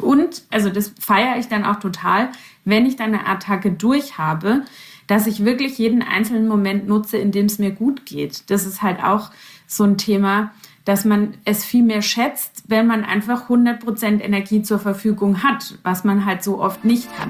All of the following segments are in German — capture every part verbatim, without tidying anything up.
Und, also das feiere ich dann auch total, wenn ich dann eine Attacke durch habe, dass ich wirklich jeden einzelnen Moment nutze, in dem es mir gut geht. Das ist halt auch so ein Thema, dass man es viel mehr schätzt, wenn man einfach hundert Prozent Energie zur Verfügung hat, was man halt so oft nicht hat.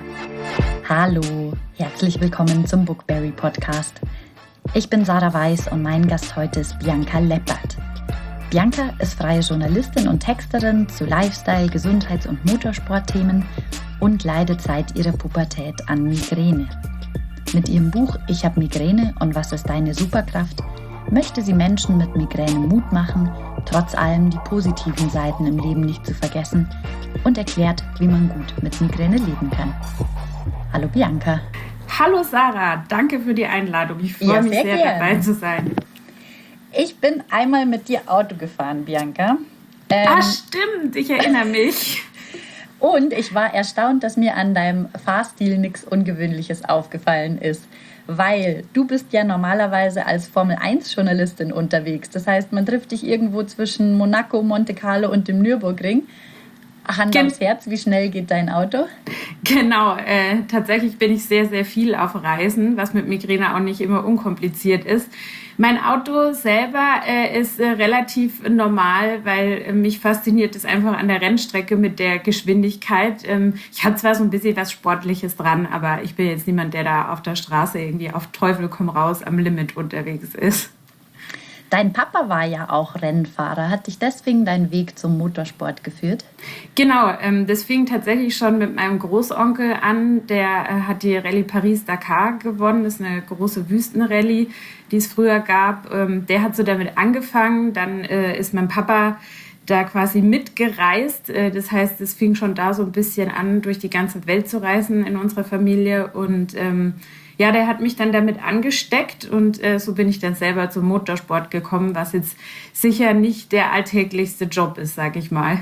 Hallo, herzlich willkommen zum Bookberry Podcast. Ich bin Sarah Weiß und mein Gast heute ist Bianca Leppert. Bianca ist freie Journalistin und Texterin zu Lifestyle-, Gesundheits- und Motorsportthemen und leidet seit ihrer Pubertät an Migräne. Mit ihrem Buch Ich hab Migräne und was ist deine Superkraft möchte sie Menschen mit Migräne Mut machen, trotz allem die positiven Seiten im Leben nicht zu vergessen und erklärt, wie man gut mit Migräne leben kann. Hallo Bianca. Hallo Sarah, danke für die Einladung. Ich freue ja, mich sehr, sehr dabei zu sein. Ich bin einmal mit dir Auto gefahren, Bianca. Ähm, ah, stimmt, ich erinnere mich. Und ich war erstaunt, dass mir an deinem Fahrstil nichts Ungewöhnliches aufgefallen ist. Weil du bist ja normalerweise als Formel eins Journalistin unterwegs. Das heißt, man trifft dich irgendwo zwischen Monaco, Monte Carlo und dem Nürburgring. Hand Gen- aufs Herz, wie schnell geht dein Auto? Genau, äh, tatsächlich bin ich sehr, sehr viel auf Reisen, was mit Migräne auch nicht immer unkompliziert ist. Mein Auto selber äh, ist äh, relativ normal, weil äh, mich fasziniert es einfach an der Rennstrecke mit der Geschwindigkeit. Ähm, ich habe zwar so ein bisschen was Sportliches dran, aber ich bin jetzt niemand, der da auf der Straße irgendwie auf Teufel komm raus am Limit unterwegs ist. Dein Papa war ja auch Rennfahrer. Hat dich deswegen dein Weg zum Motorsport geführt? Genau, ähm, das fing tatsächlich schon mit meinem Großonkel an. Der äh, hat die Rallye Paris-Dakar gewonnen. Das ist eine große Wüstenrallye, die es früher gab. Ähm, der hat so damit angefangen. Dann äh, ist mein Papa da quasi mitgereist. Äh, das heißt, es fing schon da so ein bisschen an, durch die ganze Welt zu reisen in unserer Familie. Und ähm, ja, der hat mich dann damit angesteckt und äh, so bin ich dann selber zum Motorsport gekommen, was jetzt sicher nicht der alltäglichste Job ist, sag ich mal.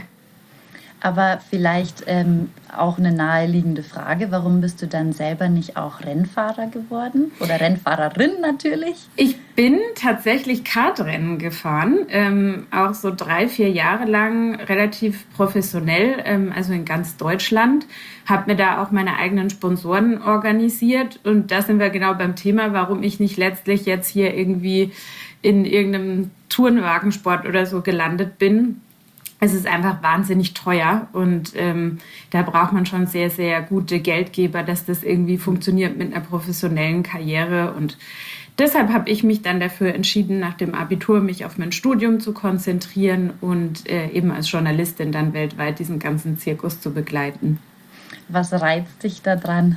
Aber vielleicht ähm, auch eine naheliegende Frage, warum bist du dann selber nicht auch Rennfahrer geworden? Oder Rennfahrerin natürlich? Ich bin tatsächlich Kartrennen gefahren, ähm, auch so drei, vier Jahre lang relativ professionell, ähm, also in ganz Deutschland. Habe mir da auch meine eigenen Sponsoren organisiert und da sind wir genau beim Thema, warum ich nicht letztlich jetzt hier irgendwie in irgendeinem Tourenwagensport oder so gelandet bin. Es ist einfach wahnsinnig teuer und ähm, da braucht man schon sehr, sehr gute Geldgeber, dass das irgendwie funktioniert mit einer professionellen Karriere. Und deshalb habe ich mich dann dafür entschieden, nach dem Abitur mich auf mein Studium zu konzentrieren und äh, eben als Journalistin dann weltweit diesen ganzen Zirkus zu begleiten. Was reizt dich da dran?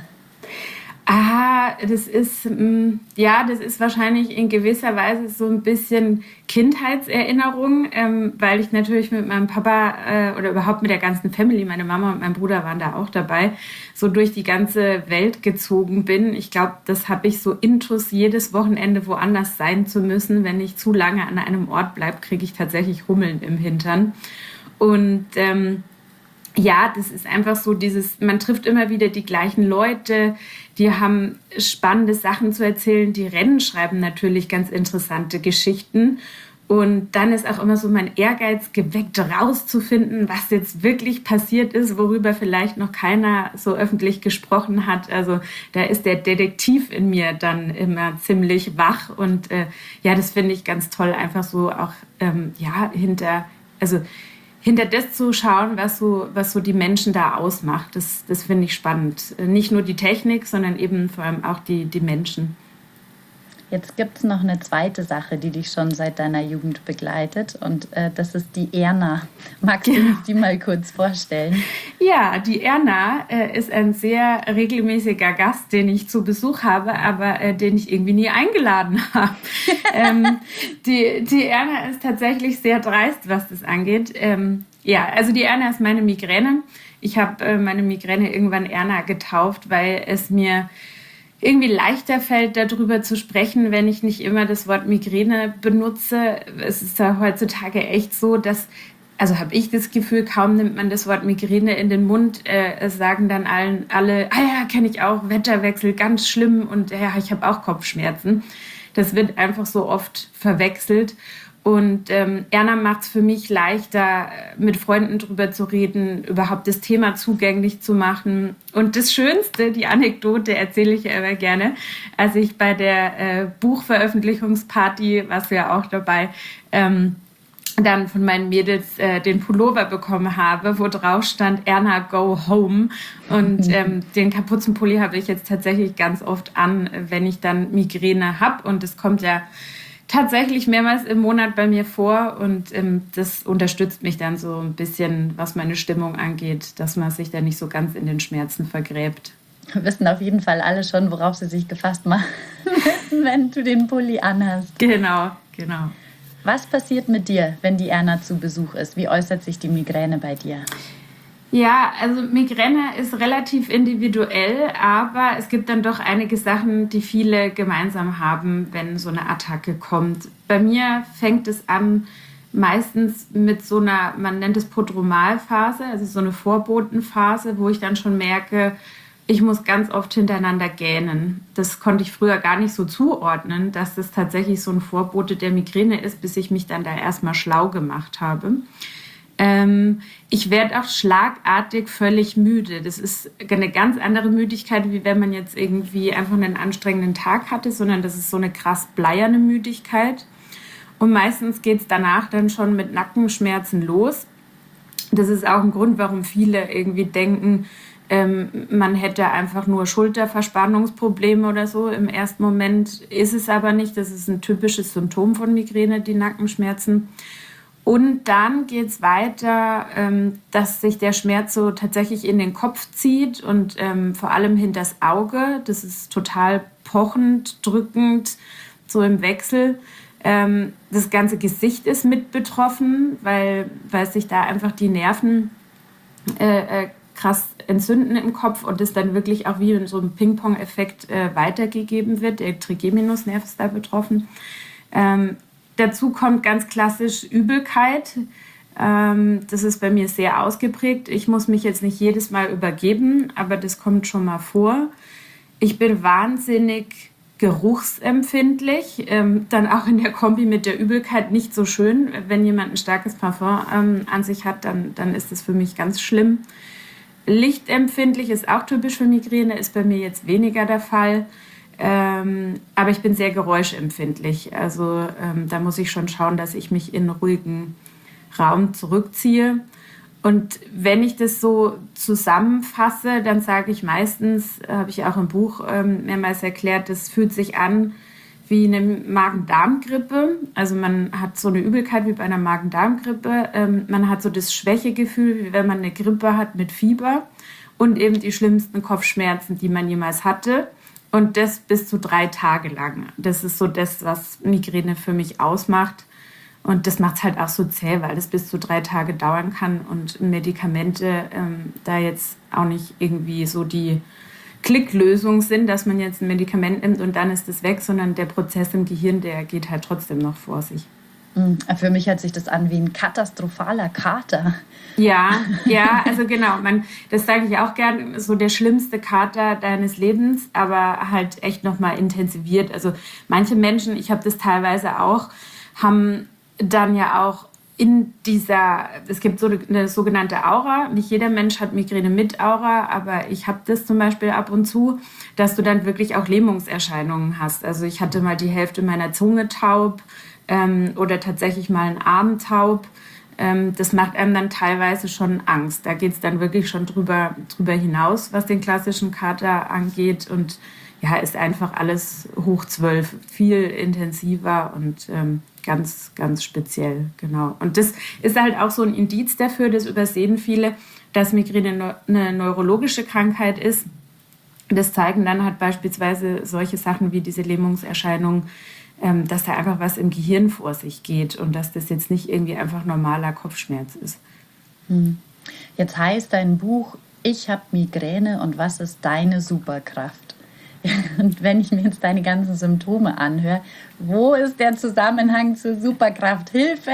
Ah, das ist, ja, das ist wahrscheinlich in gewisser Weise so ein bisschen Kindheitserinnerung, ähm, weil ich natürlich mit meinem Papa äh, oder überhaupt mit der ganzen Family, meine Mama und mein Bruder waren da auch dabei, so durch die ganze Welt gezogen bin. Ich glaube, das habe ich so intus, jedes Wochenende woanders sein zu müssen. Wenn ich zu lange an einem Ort bleibe, kriege ich tatsächlich Hummeln im Hintern. Und ähm, ja, das ist einfach so dieses, man trifft immer wieder die gleichen Leute, die haben spannende Sachen zu erzählen, die Rennen schreiben natürlich ganz interessante Geschichten und dann ist auch immer so mein Ehrgeiz geweckt, rauszufinden, was jetzt wirklich passiert ist, worüber vielleicht noch keiner so öffentlich gesprochen hat. Also da ist der Detektiv in mir dann immer ziemlich wach und äh, ja, das finde ich ganz toll, einfach so auch ähm, ja hinter, also hinter das zu schauen, was so, was so die Menschen da ausmacht. Das, das finde ich spannend. Nicht nur die Technik, sondern eben vor allem auch die, die Menschen. Jetzt gibt es noch eine zweite Sache, die dich schon seit deiner Jugend begleitet und äh, das ist die Erna. Magst du uns die mal kurz vorstellen? Ja, die Erna äh, ist ein sehr regelmäßiger Gast, den ich zu Besuch habe, aber äh, den ich irgendwie nie eingeladen habe. ähm, die, die Erna ist tatsächlich sehr dreist, was das angeht. Ähm, ja, also die Erna ist meine Migräne. Ich habe äh, meine Migräne irgendwann Erna getauft, weil es mir irgendwie leichter fällt, darüber zu sprechen, wenn ich nicht immer das Wort Migräne benutze. Es ist ja heutzutage echt so, dass, also habe ich das Gefühl, kaum nimmt man das Wort Migräne in den Mund, äh, sagen dann allen, alle, ah ja, kenne ich auch, Wetterwechsel, ganz schlimm und ja, ich habe auch Kopfschmerzen. Das wird einfach so oft verwechselt. Und ähm, Erna macht es für mich leichter, mit Freunden drüber zu reden, überhaupt das Thema zugänglich zu machen. Und das Schönste, die Anekdote erzähle ich ja immer gerne, als ich bei der äh, Buchveröffentlichungsparty, warst du ja auch dabei, ähm, dann von meinen Mädels äh, den Pullover bekommen habe, wo drauf stand Erna go home. Und ähm, den Kapuzenpulli habe ich jetzt tatsächlich ganz oft an, wenn ich dann Migräne habe. Und es kommt ja tatsächlich mehrmals im Monat bei mir vor. Und ähm, das unterstützt mich dann so ein bisschen, was meine Stimmung angeht, dass man sich da nicht so ganz in den Schmerzen vergräbt. Wir wissen auf jeden Fall alle schon, worauf sie sich gefasst machen müssen, wenn du den Pulli anhast. Genau, genau. Was passiert mit dir, wenn die Erna zu Besuch ist? Wie äußert sich die Migräne bei dir? Ja, also Migräne ist relativ individuell, aber es gibt dann doch einige Sachen, die viele gemeinsam haben, wenn so eine Attacke kommt. Bei mir fängt es an meistens mit so einer, man nennt es Prodromalphase, also so eine Vorbotenphase, wo ich dann schon merke, ich muss ganz oft hintereinander gähnen. Das konnte ich früher gar nicht so zuordnen, dass das tatsächlich so ein Vorbote der Migräne ist, bis ich mich dann da erstmal schlau gemacht habe. Ähm, ich werde auch schlagartig völlig müde. Das ist eine ganz andere Müdigkeit, wie wenn man jetzt irgendwie einfach einen anstrengenden Tag hatte, sondern das ist so eine krass bleierne Müdigkeit. Und meistens geht es danach dann schon mit Nackenschmerzen los. Das ist auch ein Grund, warum viele irgendwie denken, ähm, man hätte einfach nur Schulterverspannungsprobleme oder so. Im ersten Moment ist es aber nicht. Das ist ein typisches Symptom von Migräne, die Nackenschmerzen. Und dann geht es weiter, ähm, dass sich der Schmerz so tatsächlich in den Kopf zieht und ähm, vor allem hinters Auge. Das ist total pochend, drückend, so im Wechsel. Ähm, das ganze Gesicht ist mit betroffen, weil, weil sich da einfach die Nerven äh, äh, krass entzünden im Kopf und es dann wirklich auch wie in so einem Ping-Pong-Effekt äh, weitergegeben wird. Der Trigeminusnerv ist da betroffen. Ähm, dazu kommt ganz klassisch Übelkeit. Ähm, das ist bei mir sehr ausgeprägt. Ich muss mich jetzt nicht jedes Mal übergeben, aber das kommt schon mal vor. Ich bin wahnsinnig geruchsempfindlich, ähm, dann auch in der Kombi mit der Übelkeit nicht so schön. Wenn jemand ein starkes Parfum ähm, an sich hat, dann, dann ist das für mich ganz schlimm. Lichtempfindlich ist auch typisch für Migräne, ist bei mir jetzt weniger der Fall. Ähm, aber ich bin sehr geräuschempfindlich. Also ähm, da muss ich schon schauen, dass ich mich in einen ruhigen Raum zurückziehe. Und wenn ich das so zusammenfasse, dann sage ich meistens, habe ich auch im Buch ähm, mehrmals erklärt, das fühlt sich an wie eine Magen-Darm-Grippe. Also man hat so eine Übelkeit wie bei einer Magen-Darm-Grippe. Ähm, man hat so das Schwächegefühl, wie wenn man eine Grippe hat mit Fieber und eben die schlimmsten Kopfschmerzen, die man jemals hatte. Und das bis zu drei Tage lang. Das ist so das, was Migräne für mich ausmacht. Und das macht es halt auch so zäh, weil das bis zu drei Tage dauern kann und Medikamente ähm, da jetzt auch nicht irgendwie so die Klicklösung sind, dass man jetzt ein Medikament nimmt und dann ist es weg, sondern der Prozess im Gehirn, der geht halt trotzdem noch vor sich. Für mich hört sich das an wie ein katastrophaler Kater. Ja, ja, also genau, man, das sage ich auch gern, so der schlimmste Kater deines Lebens, aber halt echt nochmal intensiviert. Also manche Menschen, ich habe das teilweise auch, haben dann ja auch in dieser, es gibt so eine sogenannte Aura, nicht jeder Mensch hat Migräne mit Aura, aber ich habe das zum Beispiel ab und zu, dass du dann wirklich auch Lähmungserscheinungen hast. Also ich hatte mal die Hälfte meiner Zunge taub ähm, oder tatsächlich mal einen Arm taub. Ähm, das macht einem dann teilweise schon Angst. Da geht es dann wirklich schon drüber, drüber hinaus, was den klassischen Kater angeht und ja, ist einfach alles hoch zwölf, viel intensiver und ähm, ganz, ganz speziell, genau. Und das ist halt auch so ein Indiz dafür, das übersehen viele, dass Migräne eine neurologische Krankheit ist. Das zeigen dann halt beispielsweise solche Sachen wie diese Lähmungserscheinungen, ähm, dass da einfach was im Gehirn vor sich geht und dass das jetzt nicht irgendwie einfach normaler Kopfschmerz ist. Jetzt heißt dein Buch, ich habe Migräne und was ist deine Superkraft? Und wenn ich mir jetzt deine ganzen Symptome anhöre, wo ist der Zusammenhang zur Superkraft? Hilfe!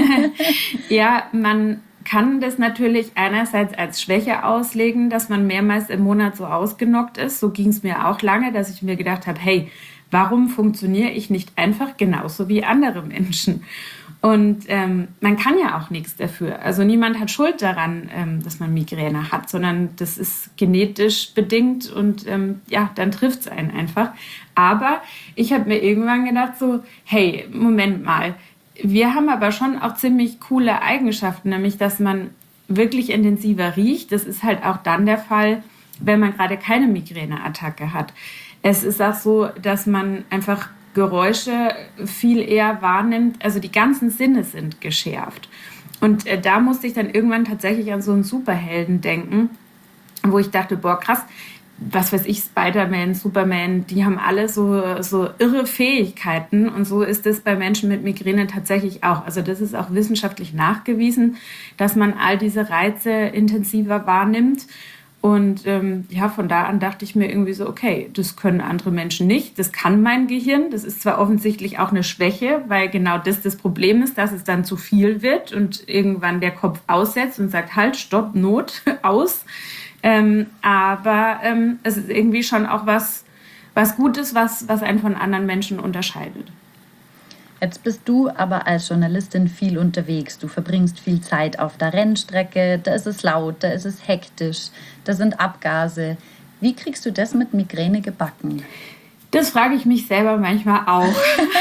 Ja, man kann das natürlich einerseits als Schwäche auslegen, dass man mehrmals im Monat so ausgenockt ist. So ging es mir auch lange, dass ich mir gedacht habe, hey, warum funktioniere ich nicht einfach genauso wie andere Menschen? Und ähm, man kann ja auch nichts dafür. Also niemand hat Schuld daran, ähm, dass man Migräne hat, sondern das ist genetisch bedingt und ähm, ja, dann trifft es einen einfach. Aber ich habe mir irgendwann gedacht so, hey, Moment mal, wir haben aber schon auch ziemlich coole Eigenschaften, nämlich dass man wirklich intensiver riecht. Das ist halt auch dann der Fall, wenn man gerade keine Migräneattacke hat. Es ist auch so, dass man einfach Geräusche viel eher wahrnimmt. Also die ganzen Sinne sind geschärft. Und äh, da musste ich dann irgendwann tatsächlich an so einen Superhelden denken, wo ich dachte, boah, krass, was weiß ich, Spider-Man, Superman, die haben alle so, so irre Fähigkeiten. Und so ist es bei Menschen mit Migräne tatsächlich auch. Also das ist auch wissenschaftlich nachgewiesen, dass man all diese Reize intensiver wahrnimmt. Und ähm, ja, von da an dachte ich mir irgendwie so, okay, das können andere Menschen nicht, das kann mein Gehirn. Das ist zwar offensichtlich auch eine Schwäche, weil genau das das Problem ist, dass es dann zu viel wird und irgendwann der Kopf aussetzt und sagt, halt, stopp, Not, aus. Ähm, aber ähm, es ist irgendwie schon auch was, was Gutes, was, was einen von anderen Menschen unterscheidet. Jetzt bist du aber als Journalistin viel unterwegs. Du verbringst viel Zeit auf der Rennstrecke, da ist es laut, da ist es hektisch, da sind Abgase. Wie kriegst du das mit Migräne gebacken? Das frage ich mich selber manchmal auch.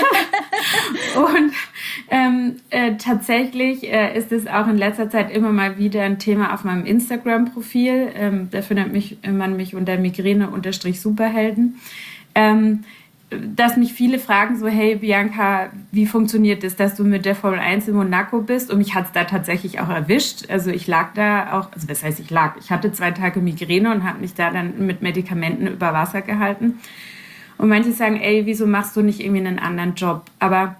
Und ähm, äh, tatsächlich äh, ist es auch in letzter Zeit immer mal wieder ein Thema auf meinem Instagram-Profil. Ähm, da findet mich, man mich unter Migräne-Superhelden. Ähm, dass mich viele fragen so, hey Bianca, wie funktioniert es, dass du mit der Formel eins in Monaco bist? Und mich hat es da tatsächlich auch erwischt. Also ich lag da auch, also was heißt ich lag? Ich hatte zwei Tage Migräne und habe mich da dann mit Medikamenten über Wasser gehalten. Und manche sagen, ey, wieso machst du nicht irgendwie einen anderen Job? Aber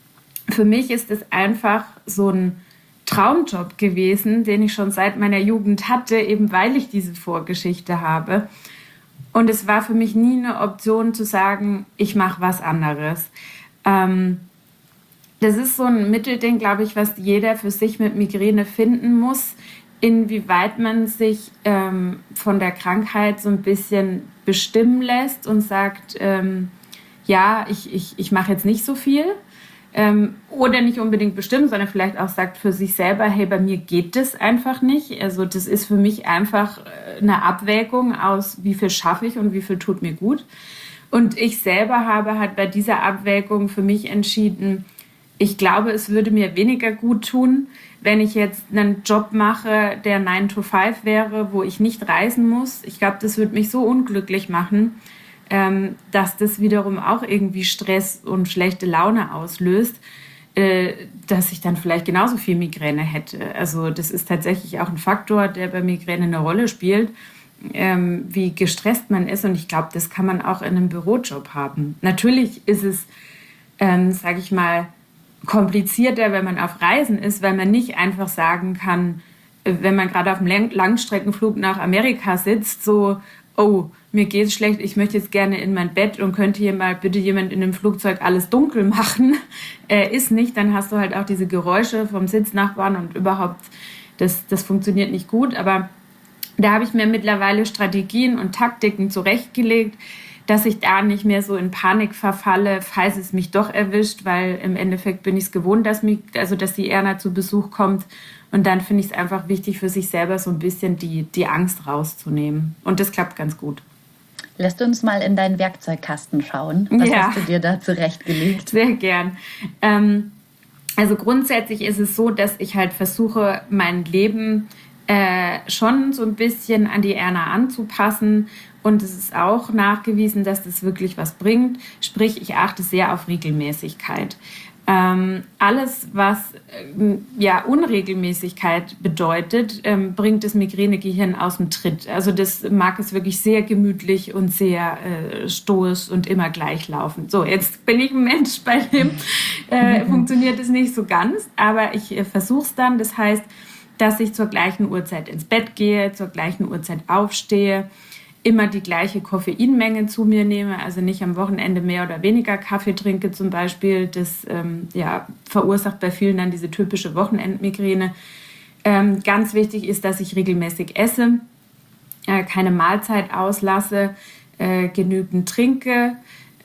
für mich ist es einfach so ein Traumjob gewesen, den ich schon seit meiner Jugend hatte, eben weil ich diese Vorgeschichte habe. Und es war für mich nie eine Option zu sagen, ich mache was anderes. Ähm, das ist so ein Mittelding, glaube ich, was jeder für sich mit Migräne finden muss, inwieweit man sich ähm, von der Krankheit so ein bisschen bestimmen lässt und sagt, ähm, ja, ich, ich, ich mache jetzt nicht so viel. Ähm, oder nicht unbedingt bestimmt, sondern vielleicht auch sagt für sich selber, hey, bei mir geht das einfach nicht. Also das ist für mich einfach eine Abwägung aus, wie viel schaffe ich und wie viel tut mir gut. Und ich selber habe halt bei dieser Abwägung für mich entschieden, ich glaube, es würde mir weniger gut tun, wenn ich jetzt einen Job mache, der nine to five wäre, wo ich nicht reisen muss. Ich glaube, das würde mich so unglücklich machen, Ähm, dass das wiederum auch irgendwie Stress und schlechte Laune auslöst, äh, dass ich dann vielleicht genauso viel Migräne hätte. Also das ist tatsächlich auch ein Faktor, der bei Migräne eine Rolle spielt, ähm, wie gestresst man ist. Und ich glaube, das kann man auch in einem Bürojob haben. Natürlich ist es, ähm, sage ich mal, komplizierter, wenn man auf Reisen ist, weil man nicht einfach sagen kann, wenn man gerade auf einem Langstreckenflug nach Amerika sitzt, so, oh, mir geht's schlecht, ich möchte jetzt gerne in mein Bett und könnte hier mal bitte jemand in dem Flugzeug alles dunkel machen. Äh, ist nicht, dann hast du halt auch diese Geräusche vom Sitznachbarn und überhaupt, das, das funktioniert nicht gut. Aber da habe ich mir mittlerweile Strategien und Taktiken zurechtgelegt, dass ich da nicht mehr so in Panik verfalle, falls es mich doch erwischt, weil im Endeffekt bin ich es gewohnt, dass, mich, also dass die Erna zu Besuch kommt. Und dann finde ich es einfach wichtig für sich selber so ein bisschen die, die Angst rauszunehmen. Und das klappt ganz gut. Lässt du uns mal in deinen Werkzeugkasten schauen? Was ja. hast du dir da zurechtgelegt? Sehr gern. Ähm, also grundsätzlich ist es so, dass ich halt versuche, mein Leben äh, schon so ein bisschen an die Erna anzupassen. Und es ist auch nachgewiesen, dass das wirklich was bringt. Sprich, ich achte sehr auf Regelmäßigkeit. Ähm, alles, was äh, ja, Unregelmäßigkeit bedeutet, ähm, bringt das Migränegehirn aus dem Tritt. Also das mag es wirklich sehr gemütlich und sehr äh, stoisch und immer gleich laufen. So, jetzt bin ich ein Mensch, bei dem äh, funktioniert es nicht so ganz, aber ich äh, versuche es dann. Das heißt, dass ich zur gleichen Uhrzeit ins Bett gehe, zur gleichen Uhrzeit aufstehe, immer die gleiche Koffeinmenge zu mir nehme, also nicht am Wochenende mehr oder weniger Kaffee trinke zum Beispiel. Das ähm, ja, verursacht bei vielen dann diese typische Wochenendmigräne. Ähm, ganz wichtig ist, dass ich regelmäßig esse, äh, keine Mahlzeit auslasse, äh, genügend trinke,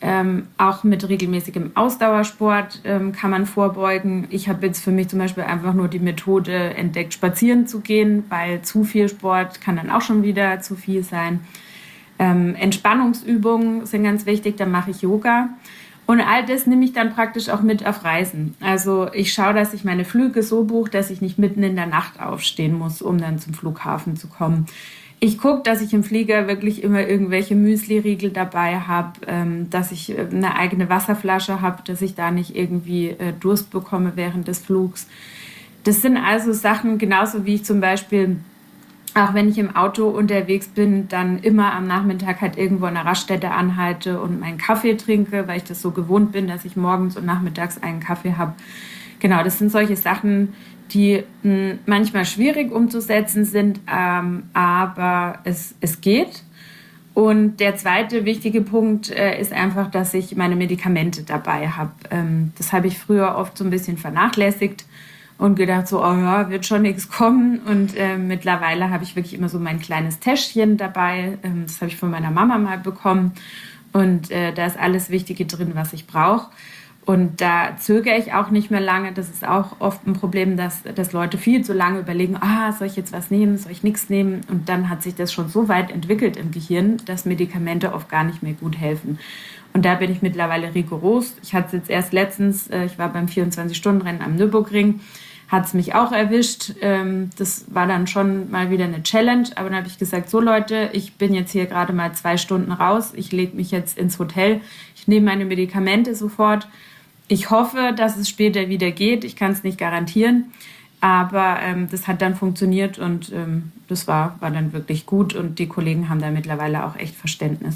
Ähm, auch mit regelmäßigem Ausdauersport ähm, kann man vorbeugen. Ich habe jetzt für mich zum Beispiel einfach nur die Methode entdeckt, spazieren zu gehen, weil zu viel Sport kann dann auch schon wieder zu viel sein. Ähm, Entspannungsübungen sind ganz wichtig, da mache ich Yoga. Und all das nehme ich dann praktisch auch mit auf Reisen. Also ich schaue, dass ich meine Flüge so buche, dass ich nicht mitten in der Nacht aufstehen muss, um dann zum Flughafen zu kommen. Ich gucke, dass ich im Flieger wirklich immer irgendwelche Müsli-Riegel dabei habe, ähm, dass ich eine eigene Wasserflasche habe, dass ich da nicht irgendwie äh, Durst bekomme während des Flugs. Das sind also Sachen, genauso wie ich zum Beispiel, auch wenn ich im Auto unterwegs bin, dann immer am Nachmittag halt irgendwo an einer Raststätte anhalte und meinen Kaffee trinke, weil ich das so gewohnt bin, dass ich morgens und nachmittags einen Kaffee habe. Genau, das sind solche Sachen, die mh, manchmal schwierig umzusetzen sind, ähm, aber es, es geht. Und der zweite wichtige Punkt äh, ist einfach, dass ich meine Medikamente dabei habe. Ähm, das habe ich früher oft so ein bisschen vernachlässigt und gedacht so, oh ja, wird schon nichts kommen. Und äh, mittlerweile habe ich wirklich immer so mein kleines Täschchen dabei. Ähm, das habe ich von meiner Mama mal bekommen. Und äh, da ist alles Wichtige drin, was ich brauche. Und da zögere ich auch nicht mehr lange. Das ist auch oft ein Problem, dass, dass Leute viel zu lange überlegen, ah, soll ich jetzt was nehmen, soll ich nichts nehmen? Und dann hat sich das schon so weit entwickelt im Gehirn, dass Medikamente oft gar nicht mehr gut helfen. Und da bin ich mittlerweile rigoros. Ich hatte es jetzt erst letztens, äh, ich war beim vierundzwanzig-Stunden-Rennen am Nürburgring, hat es mich auch erwischt. Ähm, das war dann schon mal wieder eine Challenge. Aber dann habe ich gesagt, so Leute, ich bin jetzt hier gerade mal zwei Stunden raus. Ich lege mich jetzt ins Hotel. Ich nehme meine Medikamente sofort. Ich hoffe, dass es später wieder geht. Ich kann es nicht garantieren. Aber ähm, das hat dann funktioniert und ähm, das war, war dann wirklich gut. Und die Kollegen haben da mittlerweile auch echt Verständnis.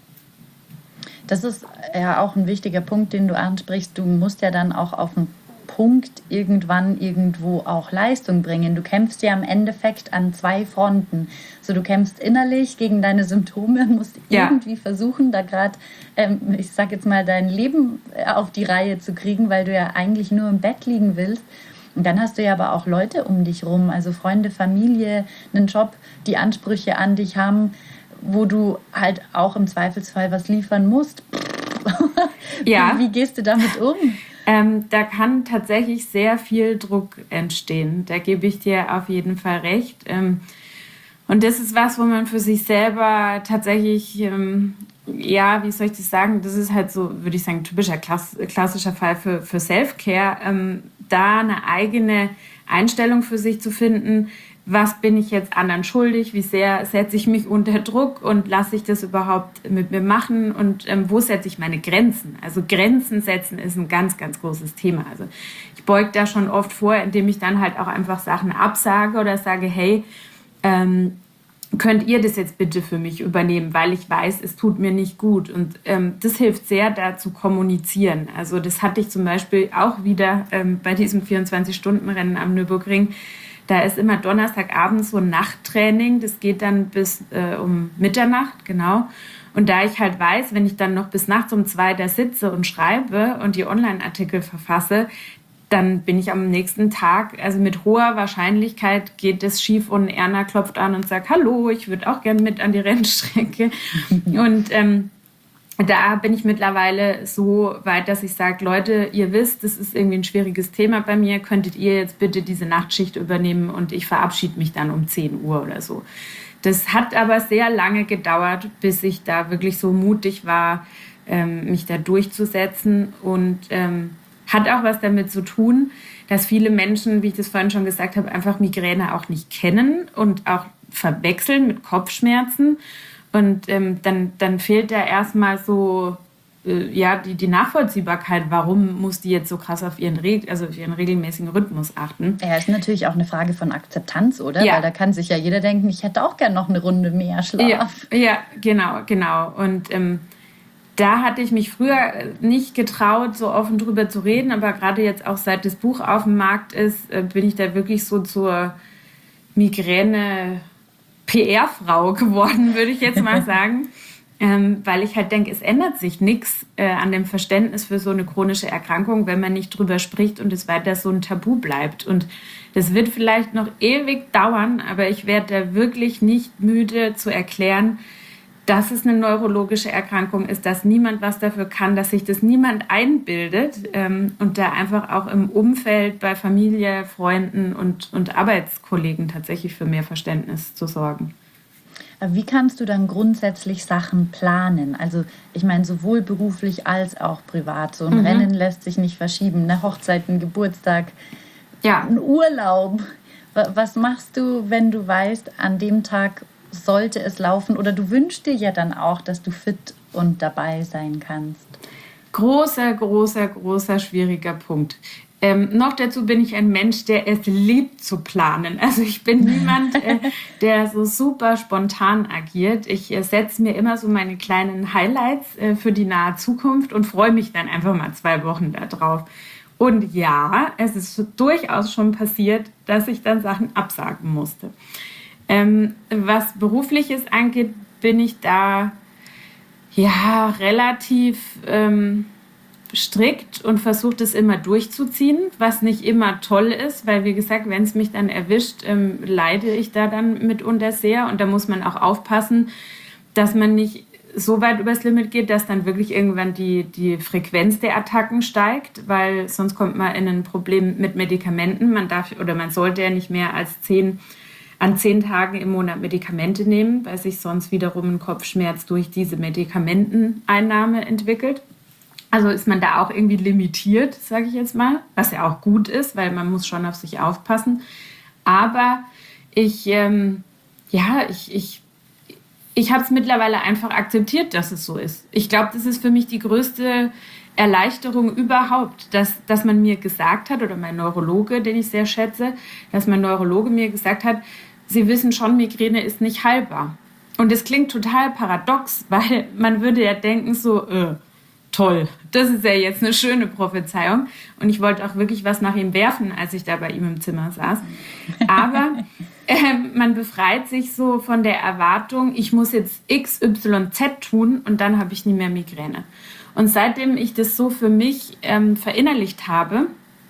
Das ist ja auch ein wichtiger Punkt, den du ansprichst. Du musst ja dann auch auf den Punkt irgendwann irgendwo auch Leistung bringen. Du kämpfst ja im Endeffekt an zwei Fronten. So, du kämpfst innerlich gegen deine Symptome und musst ja. irgendwie versuchen, da gerade, ähm, ich sag jetzt mal, dein Leben auf die Reihe zu kriegen, weil du ja eigentlich nur im Bett liegen willst. Und dann hast du ja aber auch Leute um dich rum, also Freunde, Familie, einen Job, die Ansprüche an dich haben, wo du halt auch im Zweifelsfall was liefern musst. Ja. Wie, wie gehst du damit um? Ähm, da kann tatsächlich sehr viel Druck entstehen. Da gebe ich dir auf jeden Fall recht. Ähm, und das ist was, wo man für sich selber tatsächlich, ähm, ja, wie soll ich das sagen, das ist halt so, würde ich sagen, typischer Klass- klassischer Fall für, für Self-Care, ähm, da eine eigene Einstellung für sich zu finden. Was bin ich jetzt anderen schuldig? Wie sehr setze ich mich unter Druck und lasse ich das überhaupt mit mir machen? Und ähm, wo setze ich meine Grenzen? Also Grenzen setzen ist ein ganz, ganz großes Thema. Also ich beuge da schon oft vor, indem ich dann halt auch einfach Sachen absage oder sage, hey, ähm, könnt ihr das jetzt bitte für mich übernehmen, weil ich weiß, es tut mir nicht gut. Und ähm, das hilft sehr, da zu kommunizieren. Also das hatte ich zum Beispiel auch wieder ähm, bei diesem vierundzwanzig-Stunden-Rennen am Nürburgring. Da ist immer Donnerstagabend so ein Nachttraining. Das geht dann bis äh, um Mitternacht, genau. Und da ich halt weiß, wenn ich dann noch bis nachts um zwei da sitze und schreibe und die Online-Artikel verfasse, dann bin ich am nächsten Tag, also mit hoher Wahrscheinlichkeit geht es schief und Erna klopft an und sagt, hallo, ich würde auch gerne mit an die Rennstrecke. Und ähm, da bin ich mittlerweile so weit, dass ich sage, Leute, ihr wisst, das ist irgendwie ein schwieriges Thema bei mir, könntet ihr jetzt bitte diese Nachtschicht übernehmen und ich verabschiede mich dann um zehn Uhr oder so. Das hat aber sehr lange gedauert, bis ich da wirklich so mutig war, ähm, mich da durchzusetzen und ähm, hat auch was damit zu tun, dass viele Menschen, wie ich das vorhin schon gesagt habe, einfach Migräne auch nicht kennen und auch verwechseln mit Kopfschmerzen. Und ähm, dann, dann fehlt da erstmal so äh, ja, die, die Nachvollziehbarkeit, warum muss die jetzt so krass auf ihren, Re- also auf ihren regelmäßigen Rhythmus achten. Ja, ist natürlich auch eine Frage von Akzeptanz, oder? Ja. Weil da kann sich ja jeder denken, ich hätte auch gern noch eine Runde mehr Schlaf. Ja, ja genau, genau. Und ähm, da hatte ich mich früher nicht getraut, so offen drüber zu reden, aber gerade jetzt auch seit das Buch auf dem Markt ist, äh, bin ich da wirklich so zur Migräne P R-Frau geworden, würde ich jetzt mal sagen, ähm, weil ich halt denke, es ändert sich nichts äh, an dem Verständnis für so eine chronische Erkrankung, wenn man nicht drüber spricht und es weiter so ein Tabu bleibt. Und das wird vielleicht noch ewig dauern, aber ich werde da wirklich nicht müde zu erklären, dass es eine neurologische Erkrankung ist, dass niemand was dafür kann, dass sich das niemand einbildet ähm, und da einfach auch im Umfeld bei Familie, Freunden und, und Arbeitskollegen tatsächlich für mehr Verständnis zu sorgen. Wie kannst du dann grundsätzlich Sachen planen? Also ich meine, sowohl beruflich als auch privat. So ein mhm. Rennen lässt sich nicht verschieben, eine Hochzeit, ein Geburtstag, ja. ein Urlaub. Was machst du, wenn du weißt, an dem Tag sollte es laufen? Oder du wünschst dir ja dann auch, dass du fit und dabei sein kannst. Großer, großer, großer, schwieriger Punkt. Ähm, noch dazu bin ich ein Mensch, der es liebt zu planen. Also ich bin niemand, äh, der so super spontan agiert. Ich äh, setze mir immer so meine kleinen Highlights äh, für die nahe Zukunft und freue mich dann einfach mal zwei Wochen da drauf. Und ja, es ist durchaus schon passiert, dass ich dann Sachen absagen musste. Ähm, was Berufliches angeht, bin ich da ja relativ ähm, strikt und versuche das immer durchzuziehen, was nicht immer toll ist, weil wie gesagt, wenn es mich dann erwischt, ähm, leide ich da dann mitunter sehr und da muss man auch aufpassen, dass man nicht so weit übers Limit geht, dass dann wirklich irgendwann die, die Frequenz der Attacken steigt, weil sonst kommt man in ein Problem mit Medikamenten. Man darf oder man sollte ja nicht mehr als zehn an zehn Tagen im Monat Medikamente nehmen, weil sich sonst wiederum ein Kopfschmerz durch diese Medikamenteneinnahme entwickelt. Also ist man da auch irgendwie limitiert, sage ich jetzt mal, was ja auch gut ist, weil man muss schon auf sich aufpassen. Aber ich, ähm, ja, ich, ich, ich habe es mittlerweile einfach akzeptiert, dass es so ist. Ich glaube, das ist für mich die größte Erleichterung überhaupt, dass, dass man mir gesagt hat, oder mein Neurologe, den ich sehr schätze, dass mein Neurologe mir gesagt hat, Sie wissen schon, Migräne ist nicht heilbar. Und das klingt total paradox, weil man würde ja denken so, äh, toll, das ist ja jetzt eine schöne Prophezeiung. Und ich wollte auch wirklich was nach ihm werfen, als ich da bei ihm im Zimmer saß. Aber äh, man befreit sich so von der Erwartung, ich muss jetzt X Y Z tun und dann habe ich nie mehr Migräne. Und seitdem ich das so für mich ähm, verinnerlicht habe,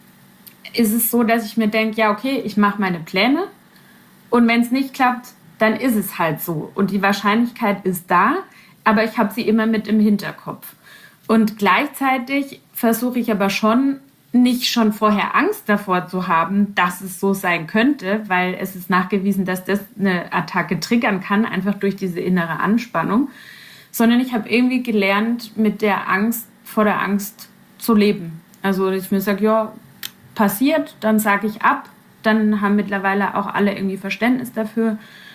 ist es so, dass ich mir denke, ja okay, ich mache meine Pläne und wenn es nicht klappt, dann ist es halt so. Und die Wahrscheinlichkeit ist da, aber ich habe sie immer mit im Hinterkopf. Und gleichzeitig versuche ich aber schon, nicht schon vorher Angst davor zu haben, dass es so sein könnte, weil es ist nachgewiesen, dass das eine Attacke triggern kann, einfach durch diese innere Anspannung, sondern ich habe irgendwie gelernt, mit der Angst vor der Angst zu leben. Also ich mir sage, ja, passiert, dann sage ich ab, dann haben mittlerweile auch alle irgendwie Verständnis dafür.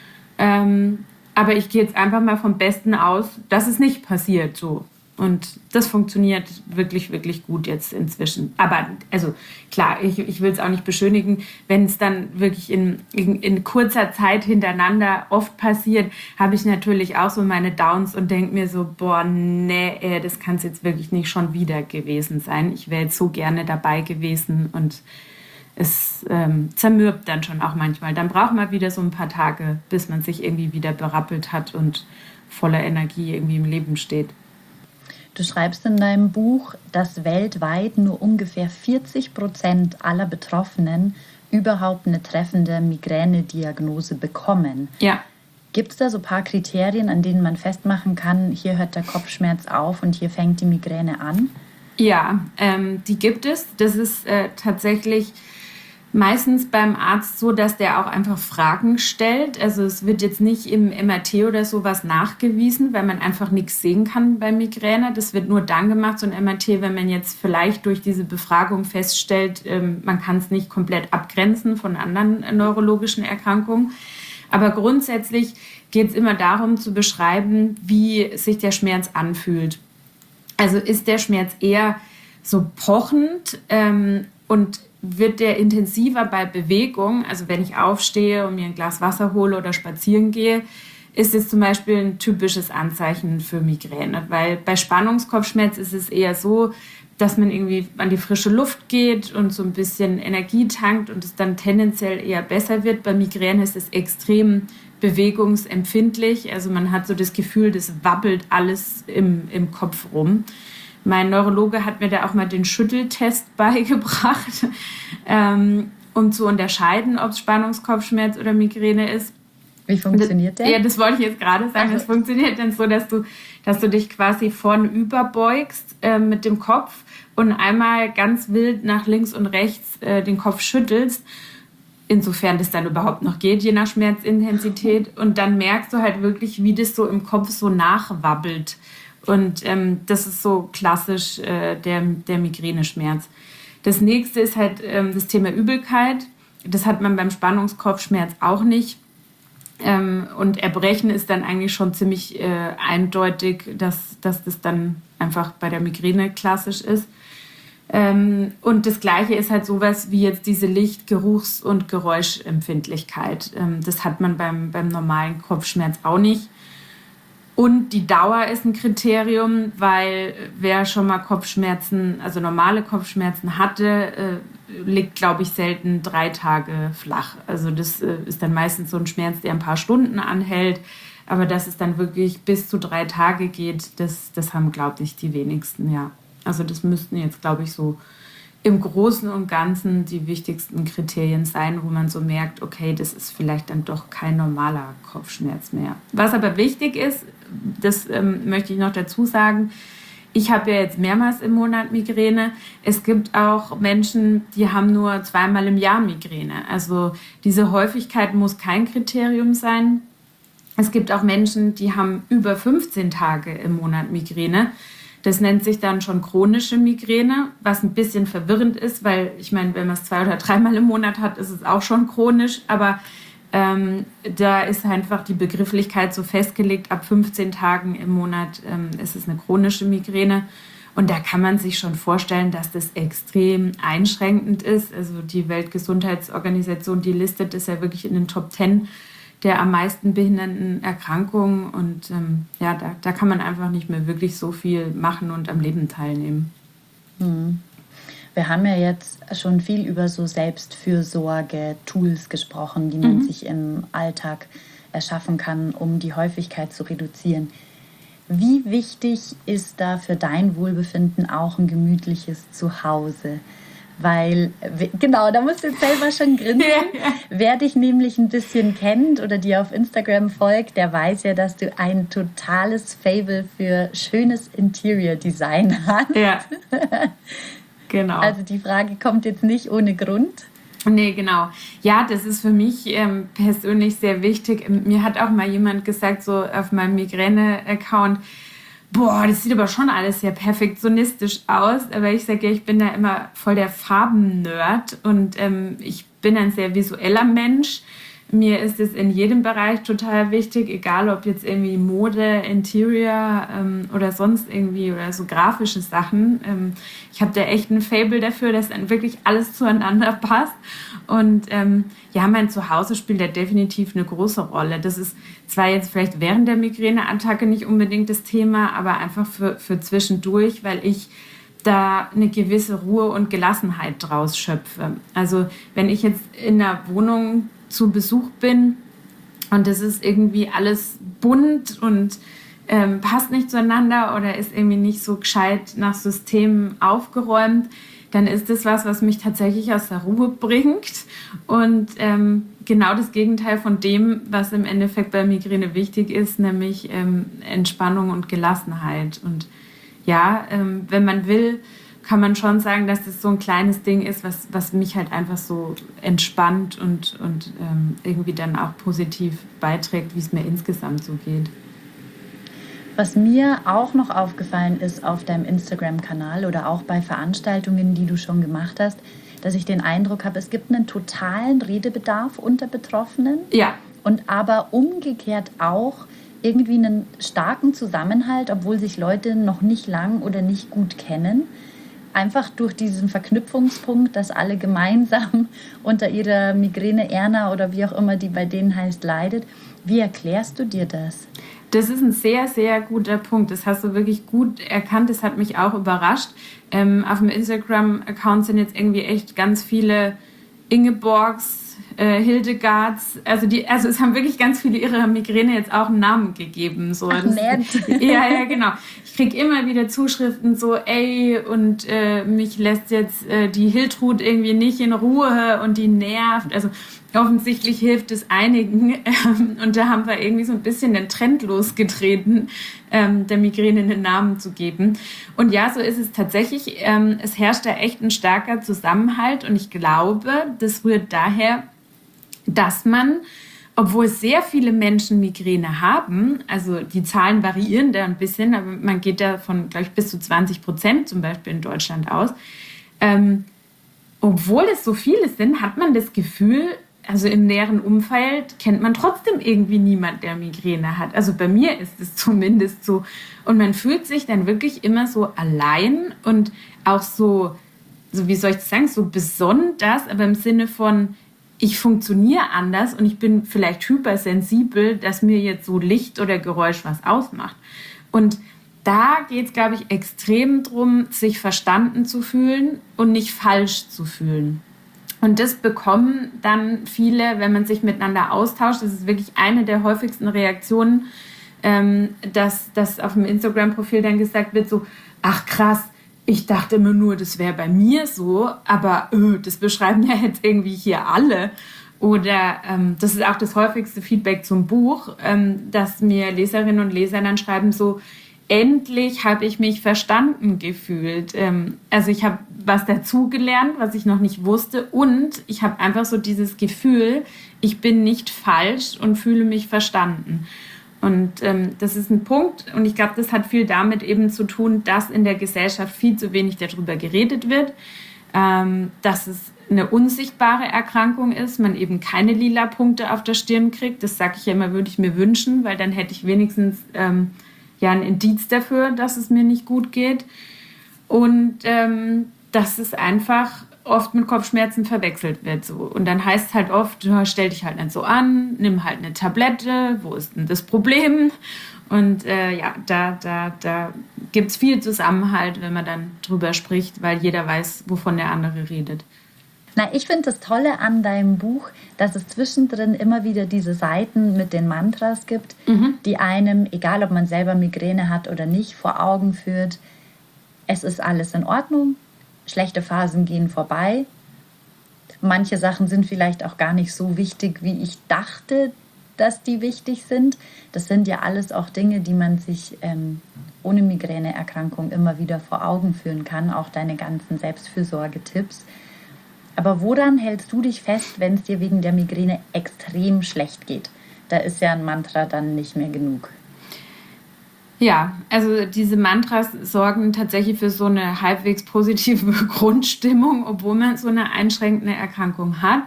Ähm, aber ich gehe jetzt einfach mal vom Besten aus, dass es nicht passiert so. Und das funktioniert wirklich, wirklich gut jetzt inzwischen. Aber also klar, ich, ich will es auch nicht beschönigen, wenn es dann wirklich in, in, in kurzer Zeit hintereinander oft passiert, habe ich natürlich auch so meine Downs und denke mir so, boah, nee, das kann es jetzt wirklich nicht schon wieder gewesen sein. Ich wäre jetzt so gerne dabei gewesen und es ähm, zermürbt dann schon auch manchmal. Dann braucht man wieder so ein paar Tage, bis man sich irgendwie wieder berappelt hat und voller Energie irgendwie im Leben steht. Du schreibst in deinem Buch, dass weltweit nur ungefähr vierzig Prozent aller Betroffenen überhaupt eine treffende Migränediagnose bekommen. Ja. Gibt es da so ein paar Kriterien, an denen man festmachen kann, hier hört der Kopfschmerz auf und hier fängt die Migräne an? Ja, ähm, die gibt es. Das ist äh, tatsächlich meistens beim Arzt so, dass der auch einfach Fragen stellt. Also es wird jetzt nicht im M R T oder sowas nachgewiesen, weil man einfach nichts sehen kann bei Migräne. Das wird nur dann gemacht, so ein M R T, wenn man jetzt vielleicht durch diese Befragung feststellt, ähm, man kann es nicht komplett abgrenzen von anderen äh, neurologischen Erkrankungen. Aber grundsätzlich geht es immer darum zu beschreiben, wie sich der Schmerz anfühlt. Also ist der Schmerz eher so pochend ähm, und wird der intensiver bei Bewegung, also wenn ich aufstehe und mir ein Glas Wasser hole oder spazieren gehe, ist es zum Beispiel ein typisches Anzeichen für Migräne. Weil bei Spannungskopfschmerz ist es eher so, dass man irgendwie an die frische Luft geht und so ein bisschen Energie tankt und es dann tendenziell eher besser wird. Bei Migräne ist es extrem bewegungsempfindlich. Also man hat so das Gefühl, das wabbelt alles im, im Kopf rum. Mein Neurologe hat mir da auch mal den Schütteltest beigebracht, ähm, um zu unterscheiden, ob es Spannungskopfschmerz oder Migräne ist. Wie funktioniert der? Ja, das wollte ich jetzt gerade sagen. Das funktioniert dann so, dass du, dass du dich quasi vornüber beugst äh, mit dem Kopf und einmal ganz wild nach links und rechts äh, den Kopf schüttelst, insofern das dann überhaupt noch geht, je nach Schmerzintensität. Und dann merkst du halt wirklich, wie das so im Kopf so nachwabbelt. Und ähm, das ist so klassisch äh, der, der Migräneschmerz. Das nächste ist halt ähm, das Thema Übelkeit. Das hat man beim Spannungskopfschmerz auch nicht. Ähm, und Erbrechen ist dann eigentlich schon ziemlich äh, eindeutig, dass, dass das dann einfach bei der Migräne klassisch ist. Ähm, und das Gleiche ist halt sowas wie jetzt diese Licht-, Geruchs- und Geräuschempfindlichkeit. Ähm, das hat man beim, beim normalen Kopfschmerz auch nicht. Und die Dauer ist ein Kriterium, weil wer schon mal Kopfschmerzen, also normale Kopfschmerzen hatte, äh, liegt, glaube ich, selten drei Tage flach. Also das äh, ist dann meistens so ein Schmerz, der ein paar Stunden anhält. Aber dass es dann wirklich bis zu drei Tage geht, das, das haben, glaube ich, die wenigsten, ja. Also das müssten jetzt, glaube ich, so im Großen und Ganzen die wichtigsten Kriterien sein, wo man so merkt, okay, das ist vielleicht dann doch kein normaler Kopfschmerz mehr. Was aber wichtig ist, das ähm, möchte ich noch dazu sagen, ich habe ja jetzt mehrmals im Monat Migräne. Es gibt auch Menschen, die haben nur zweimal im Jahr Migräne. Also diese Häufigkeit muss kein Kriterium sein. Es gibt auch Menschen, die haben über fünfzehn Tage im Monat Migräne. Das nennt sich dann schon chronische Migräne, was ein bisschen verwirrend ist, weil ich meine, wenn man es zwei oder dreimal im Monat hat, ist es auch schon chronisch. Aber ähm, da ist einfach die Begrifflichkeit so festgelegt, ab fünfzehn Tagen im Monat ähm, ist es eine chronische Migräne. Und da kann man sich schon vorstellen, dass das extrem einschränkend ist. Also die Weltgesundheitsorganisation, die listet das ja wirklich in den Top Ten der am meisten behindernden Erkrankungen. Und ähm, ja, da, da kann man einfach nicht mehr wirklich so viel machen und am Leben teilnehmen. Hm. Wir haben ja jetzt schon viel über so Selbstfürsorge-Tools gesprochen, die man mhm. sich im Alltag erschaffen kann, um die Häufigkeit zu reduzieren. Wie wichtig ist da für dein Wohlbefinden auch ein gemütliches Zuhause? Weil, genau, da musst du jetzt selber schon grinsen. Ja, ja. Wer dich nämlich ein bisschen kennt oder dir auf Instagram folgt, der weiß ja, dass du ein totales Faible für schönes Interior-Design hast. Ja, genau. Also die Frage kommt jetzt nicht ohne Grund. Nee, genau. Ja, das ist für mich ähm, persönlich sehr wichtig. Mir hat auch mal jemand gesagt, so auf meinem Migräne-Account, boah, das sieht aber schon alles sehr perfektionistisch aus. Aber ich sage ja, ich bin da immer voll der Farben-Nerd und ähm, ich bin ein sehr visueller Mensch. Mir ist es in jedem Bereich total wichtig, egal ob jetzt irgendwie Mode, Interior ähm, oder sonst irgendwie oder so grafische Sachen. Ähm, ich habe da echt ein Faible dafür, dass dann wirklich alles zueinander passt. Und ähm, ja, mein Zuhause spielt da definitiv eine große Rolle. Das ist zwar jetzt vielleicht während der Migräneattacke nicht unbedingt das Thema, aber einfach für, für zwischendurch, weil ich da eine gewisse Ruhe und Gelassenheit draus schöpfe. Also wenn ich jetzt in einer Wohnung zu Besuch bin und das ist irgendwie alles bunt und ähm, passt nicht zueinander oder ist irgendwie nicht so gescheit nach Systemen aufgeräumt, dann ist das was, was mich tatsächlich aus der Ruhe bringt und ähm, genau das Gegenteil von dem, was im Endeffekt bei Migräne wichtig ist, nämlich ähm, Entspannung und Gelassenheit. Und ja, ähm, wenn man will, kann man schon sagen, dass das so ein kleines Ding ist, was, was mich halt einfach so entspannt und, und ähm, irgendwie dann auch positiv beiträgt, wie es mir insgesamt so geht. Was mir auch noch aufgefallen ist auf deinem Instagram-Kanal oder auch bei Veranstaltungen, die du schon gemacht hast, dass ich den Eindruck habe, es gibt einen totalen Redebedarf unter Betroffenen. Ja. Und aber umgekehrt auch irgendwie einen starken Zusammenhalt, obwohl sich Leute noch nicht lang oder nicht gut kennen. Einfach durch diesen Verknüpfungspunkt, dass alle gemeinsam unter ihrer Migräne, Erna oder wie auch immer die bei denen heißt, leidet. Wie erklärst du dir das? Das ist ein sehr, sehr guter Punkt. Das hast du wirklich gut erkannt. Das hat mich auch überrascht. Ähm, auf dem Instagram-Account sind jetzt irgendwie echt ganz viele Ingeborgs, äh, Hildegards, also die, also es haben wirklich ganz viele ihrer Migräne jetzt auch einen Namen gegeben. So. Ach, nett. Ja, ja, genau. Ich kriege immer wieder Zuschriften so, ey, und äh, mich lässt jetzt äh, die Hiltrud irgendwie nicht in Ruhe und die nervt. Also offensichtlich hilft es einigen. Ähm, und da haben wir irgendwie so ein bisschen den Trend losgetreten, ähm, der Migräne einen Namen zu geben. Und ja, so ist es tatsächlich. Ähm, es herrscht da echt ein starker Zusammenhalt. Und ich glaube, das rührt daher, dass man, obwohl sehr viele Menschen Migräne haben, also die Zahlen variieren da ein bisschen, aber man geht da von, glaube ich, bis zu zwanzig Prozent zum Beispiel in Deutschland aus. Ähm, obwohl es so viele sind, hat man das Gefühl, also im näheren Umfeld kennt man trotzdem irgendwie niemand, der Migräne hat. Also bei mir ist es zumindest so. Und man fühlt sich dann wirklich immer so allein und auch so, so wie soll ich das sagen, so besonders, aber im Sinne von, ich funktioniere anders und ich bin vielleicht hypersensibel, dass mir jetzt so Licht oder Geräusch was ausmacht. Und da geht es, glaube ich, extrem darum, sich verstanden zu fühlen und nicht falsch zu fühlen. Und das bekommen dann viele, wenn man sich miteinander austauscht. Das ist wirklich eine der häufigsten Reaktionen, ähm, dass, dass auf dem Instagram-Profil dann gesagt wird, so, ach krass, ich dachte immer nur, das wäre bei mir so, aber öh, das beschreiben ja jetzt irgendwie hier alle. Oder ähm, das ist auch das häufigste Feedback zum Buch, ähm, dass mir Leserinnen und Leser dann schreiben so, endlich habe ich mich verstanden gefühlt. Ähm, also ich habe was dazugelernt, was ich noch nicht wusste, und ich habe einfach so dieses Gefühl, ich bin nicht falsch und fühle mich verstanden. Und ähm, das ist ein Punkt, und ich glaube, das hat viel damit eben zu tun, dass in der Gesellschaft viel zu wenig darüber geredet wird, ähm, dass es eine unsichtbare Erkrankung ist, man eben keine lila Punkte auf der Stirn kriegt. Das sage ich ja immer, würde ich mir wünschen, weil dann hätte ich wenigstens ähm, ja ein Indiz dafür, dass es mir nicht gut geht. Und ähm, dass es einfach oft mit Kopfschmerzen verwechselt wird. So. Und dann heißt es halt oft, ja, stell dich halt nicht so an, nimm halt eine Tablette, wo ist denn das Problem? Und äh, ja, da, da, da gibt es viel Zusammenhalt, wenn man dann drüber spricht, weil jeder weiß, wovon der andere redet. Na, ich finde das Tolle an deinem Buch, dass es zwischendrin immer wieder diese Seiten mit den Mantras gibt, mhm. die einem, egal ob man selber Migräne hat oder nicht, vor Augen führt, es ist alles in Ordnung, schlechte Phasen gehen vorbei, manche Sachen sind vielleicht auch gar nicht so wichtig, wie ich dachte, dass die wichtig sind. Das sind ja alles auch Dinge, die man sich ähm, ohne Migräneerkrankung immer wieder vor Augen führen kann, auch deine ganzen Selbstfürsorgetipps. Aber woran hältst du dich fest, wenn es dir wegen der Migräne extrem schlecht geht? Da ist ja ein Mantra dann nicht mehr genug. Ja, also diese Mantras sorgen tatsächlich für so eine halbwegs positive Grundstimmung, obwohl man so eine einschränkende Erkrankung hat.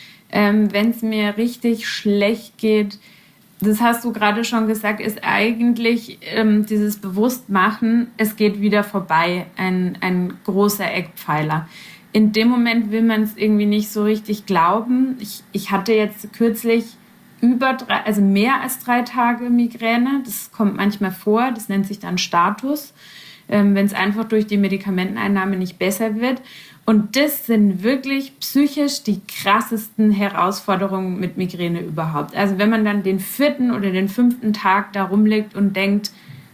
Ähm, wenn es mir richtig schlecht geht, das hast du gerade schon gesagt, ist eigentlich ähm, dieses Bewusstmachen, es geht wieder vorbei, ein, ein großer Eckpfeiler. In dem Moment will man es irgendwie nicht so richtig glauben. Ich, ich hatte jetzt kürzlich über drei, also mehr als drei Tage Migräne. Das kommt manchmal vor, das nennt sich dann Status, ähm, wenn es einfach durch die Medikamenteneinnahme nicht besser wird. Und das sind wirklich psychisch die krassesten Herausforderungen mit Migräne überhaupt. Also wenn man dann den vierten oder den fünften Tag da rumliegt und denkt,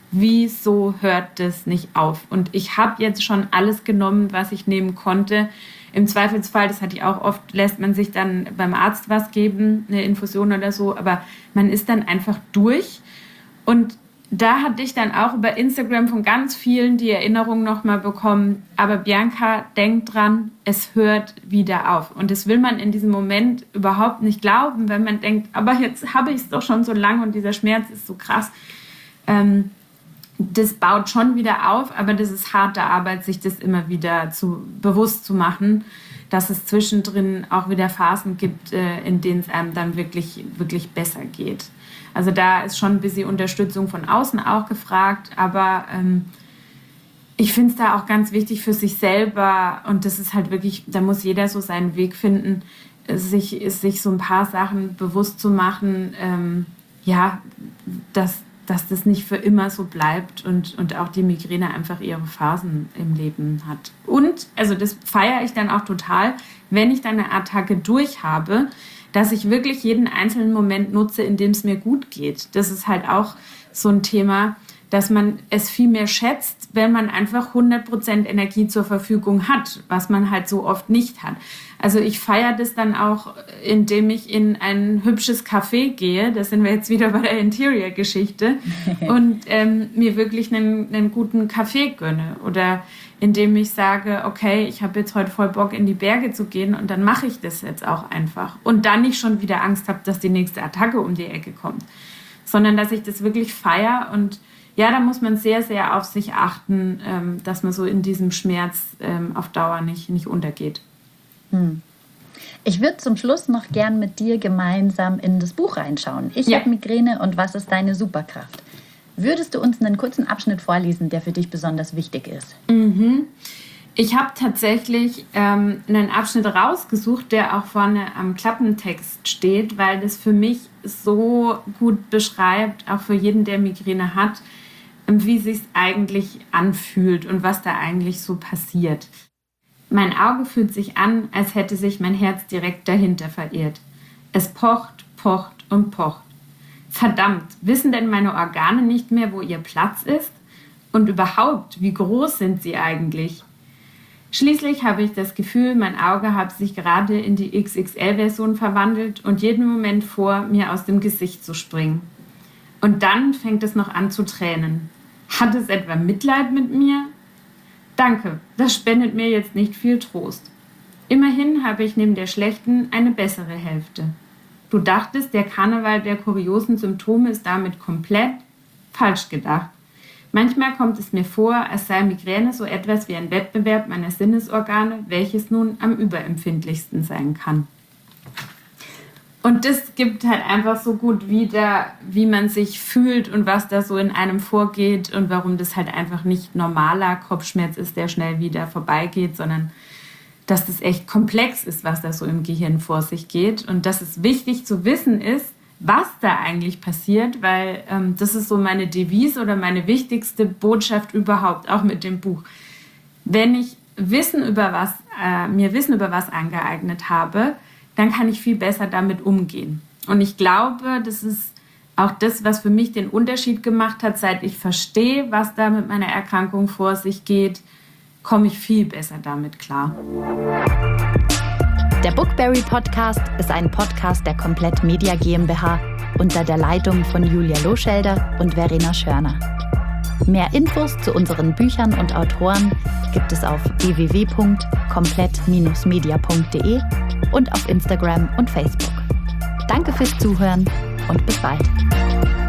wieso hört das nicht auf? Und ich habe jetzt schon alles genommen, was ich nehmen konnte. Im Zweifelsfall, das hatte ich auch oft, lässt man sich dann beim Arzt was geben, eine Infusion oder so, aber man ist dann einfach durch. Und da hatte ich dann auch über Instagram von ganz vielen die Erinnerung nochmal bekommen, aber Bianca, denk dran, es hört wieder auf. Und das will man in diesem Moment überhaupt nicht glauben, wenn man denkt, aber jetzt habe ich es doch schon so lange und dieser Schmerz ist so krass. Ähm, das baut schon wieder auf, aber das ist harte Arbeit, sich das immer wieder zu, bewusst zu machen, dass es zwischendrin auch wieder Phasen gibt, äh, in denen es einem dann wirklich, wirklich besser geht. Also da ist schon ein bisschen Unterstützung von außen auch gefragt, aber ähm, ich finde es da auch ganz wichtig für sich selber, und das ist halt wirklich, da muss jeder so seinen Weg finden, sich, sich so ein paar Sachen bewusst zu machen, ähm, ja, dass dass das nicht für immer so bleibt und, und auch die Migräne einfach ihre Phasen im Leben hat. Und, also das feiere ich dann auch total, wenn ich dann eine Attacke durch habe, dass ich wirklich jeden einzelnen Moment nutze, in dem es mir gut geht. Das ist halt auch so ein Thema, dass man es viel mehr schätzt, wenn man einfach hundert Prozent Energie zur Verfügung hat, was man halt so oft nicht hat. Also ich feiere das dann auch, indem ich in ein hübsches Café gehe, da sind wir jetzt wieder bei der Interior-Geschichte, und ähm, mir wirklich einen, einen guten Kaffee gönne. Oder indem ich sage, okay, ich habe jetzt heute voll Bock, in die Berge zu gehen, und dann mache ich das jetzt auch einfach. Und dann nicht schon wieder Angst habe, dass die nächste Attacke um die Ecke kommt, sondern dass ich das wirklich feiere. Und ja, da muss man sehr, sehr auf sich achten, ähm, dass man so in diesem Schmerz ähm, auf Dauer nicht, nicht untergeht. Hm. Ich würde zum Schluss noch gern mit dir gemeinsam in das Buch reinschauen. Ich Ja. habe Migräne und was ist deine Superkraft? Würdest du uns einen kurzen Abschnitt vorlesen, der für dich besonders wichtig ist? Mhm. Ich habe tatsächlich ähm, einen Abschnitt rausgesucht, der auch vorne am Klappentext steht, weil das für mich so gut beschreibt, auch für jeden, der Migräne hat, wie es sich eigentlich anfühlt und was da eigentlich so passiert. Mein Auge fühlt sich an, als hätte sich mein Herz direkt dahinter verirrt. Es pocht, pocht und pocht. Verdammt, wissen denn meine Organe nicht mehr, wo ihr Platz ist? Und überhaupt, wie groß sind sie eigentlich? Schließlich habe ich das Gefühl, mein Auge hat sich gerade in die X X L-Version verwandelt und jeden Moment vor, mir aus dem Gesicht zu springen. Und dann fängt es noch an zu tränen. Hat es etwa Mitleid mit mir? Danke, das spendet mir jetzt nicht viel Trost. Immerhin habe ich neben der schlechten eine bessere Hälfte. Du dachtest, der Karneval der kuriosen Symptome ist damit komplett? Falsch gedacht. Manchmal kommt es mir vor, als sei Migräne so etwas wie ein Wettbewerb meiner Sinnesorgane, welches nun am überempfindlichsten sein kann. Und das gibt halt einfach so gut wieder, wie man sich fühlt und was da so in einem vorgeht und warum das halt einfach nicht normaler Kopfschmerz ist, der schnell wieder vorbeigeht, sondern dass das echt komplex ist, was da so im Gehirn vor sich geht, und dass es wichtig zu wissen ist, was da eigentlich passiert, weil ähm, das ist so meine Devise oder meine wichtigste Botschaft überhaupt, auch mit dem Buch. Wenn ich Wissen über was, äh, mir Wissen über was angeeignet habe, dann kann ich viel besser damit umgehen. Und ich glaube, das ist auch das, was für mich den Unterschied gemacht hat, seit ich verstehe, was da mit meiner Erkrankung vor sich geht, komme ich viel besser damit klar. Der Bookberry Podcast ist ein Podcast der Komplett Media GmbH unter der Leitung von Julia Loschelder und Verena Schörner. Mehr Infos zu unseren Büchern und Autoren gibt es auf w w w punkt komplett media punkt d e und auf Instagram und Facebook. Danke fürs Zuhören und bis bald.